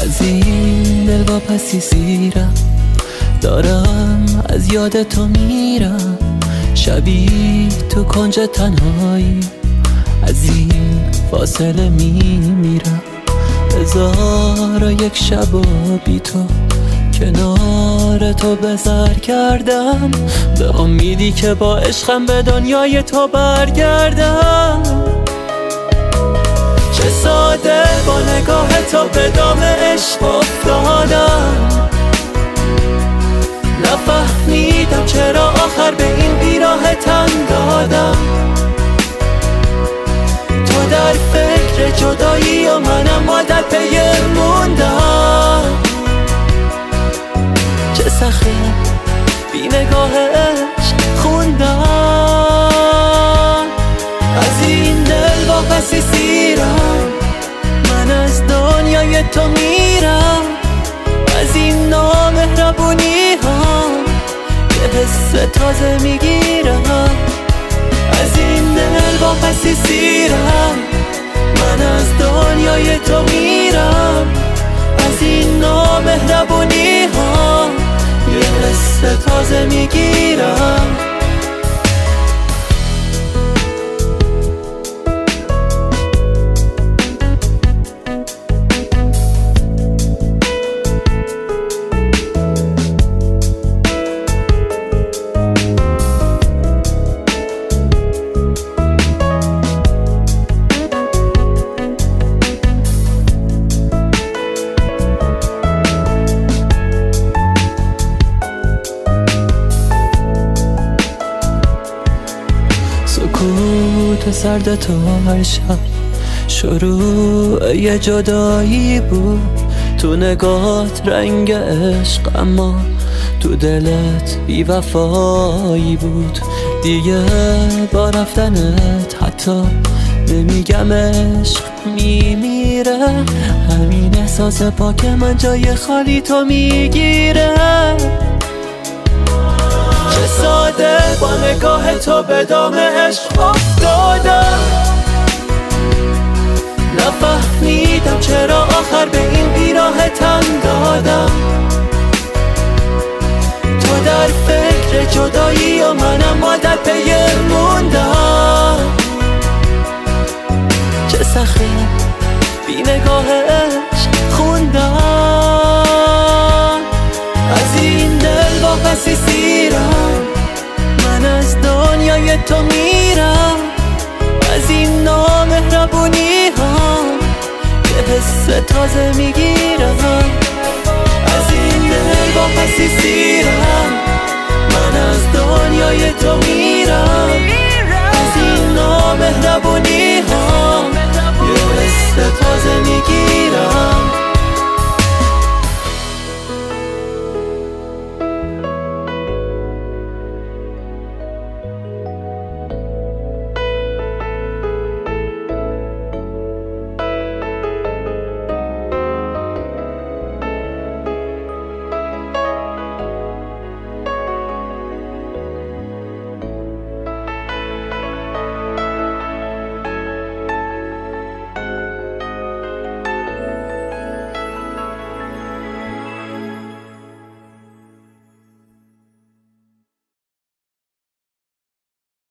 از این دل واپسی زیرم، دارم از یاد تو میرم. شبی تو کنج تنهایی از این فاصله میمیرم. 1001 شب و بی تو کنار تو بزر کردم، به امیدی که با عشقم به دنیای تو برگردم. چه ساده با نگاه تو به دام عشق افتادم، نفهمیدم چرا آخر به این بیراه تن دادم. تو در فکر جدایی و منم مدت پی موندم. چه سخته بی نگاه عشق خوندم. از این دل واپسی سیرم، من از دنیای تو میرم. از این نامهربونی ها یه حس تازه میگیرم. از این دل واپسی سیرم، من از دنیای تو میرم. از این نامهربونی ها یه حس تازه میگیرم. سکوت سرد تو هر شب شروع یه جدایی بود. تو نگات رنگ عشق اما تو دلت بی وفایی بود. دیگه با رفتنت حتی نمیگم عشق میمیره. همین احساس پاک من جای خالی تو میگیره. چه ساده با نگاه تو به دام عشق افتادم، نفهمیدم چرا آخر به این بیراه تن دادم. تو در فکر جدایی و منم مدت پی موندم. چه سخته بی نگاه عشق خوندم. از این دل واپسی سیرم، من از دنیای تو میرم. از این نامهربونی ها یه حس تازه میگیرم. از این دل واپسی سیرم، من از دنیای تو میرم. از این نامهربونی ها یه حس تازه میگیرم.